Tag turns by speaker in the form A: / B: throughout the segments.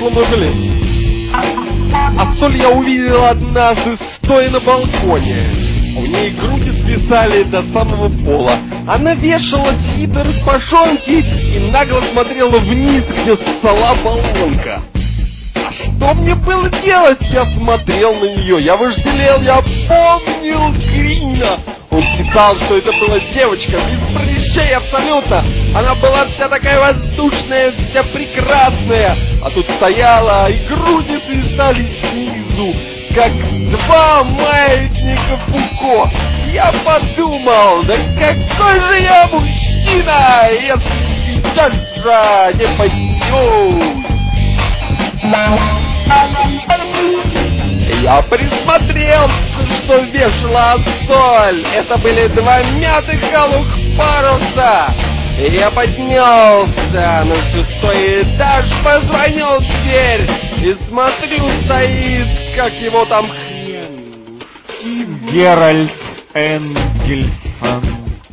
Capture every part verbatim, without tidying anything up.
A: прошло много лет. А соль я увидел однажды, стоя на балконе. У ней груди свисали до самого пола. Она вешала чьи-то распашонки и нагло смотрела вниз, где ссала баллонка. А что мне было делать? Я смотрел на нее, я вожделел, я помнил Грина. Он считал, что это была девочка, без прыщей абсолютно. Она была вся такая воздушная, вся прекрасная. А тут стояла, и груди свисали снизу, как два маятника Фуко. Я подумал, да какой же я мужчина, если сейчас же не пойдет. Я присмотрелся, что вешала соль. Это были два мятых голых паруса. И я поднялся на шестой этаж, позвонил в дверь и смотрю, стоит, как его там хрен.
B: Геральт Энгельсон.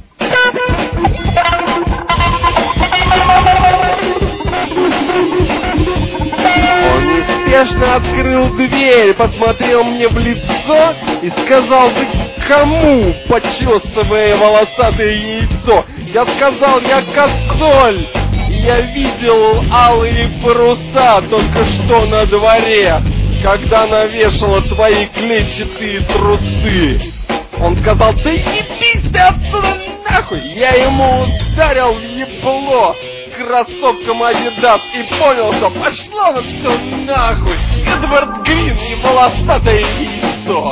A: Он неспешно открыл дверь, посмотрел мне в лицо и сказал: "Ты кому?", почесывая волосатое яйцо. Я сказал: "Я косоль, и я видел алые паруса только что на дворе, когда она вешала твои клетчатые трусы". Он сказал: "Да ебись ты отсюда нахуй!" Я ему ударил в ебло кроссовком Адидас и понял, что пошло на все нахуй. Эдвард Грин и волосатое яйцо.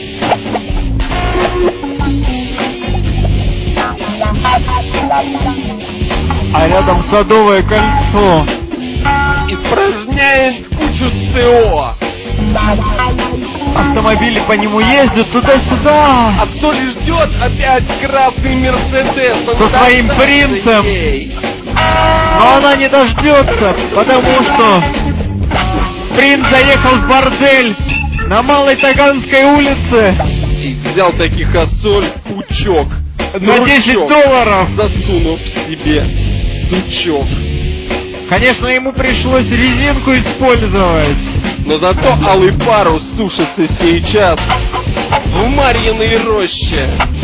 B: А рядом Садовое кольцо.
A: Испражняет кучу СО.
B: Автомобили по нему ездят туда-сюда.
A: А кто ли ждет опять красный Мерседес
B: со своим принцем?
A: Ей.
B: Но она не дождется, потому что принц заехал в бордель на Малой Таганской улице
A: и взял таких осоль пучок
B: на десять долларов,
A: засунув себе сучок.
B: Конечно, ему пришлось резинку использовать.
A: Но зато алый парус сушится сейчас в Марьиной роще,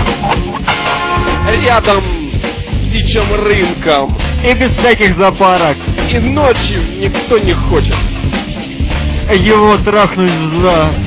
A: рядом с птичьим рынком.
B: И без всяких запарок.
A: И ночью никто не хочет
B: его трахнуть в зад.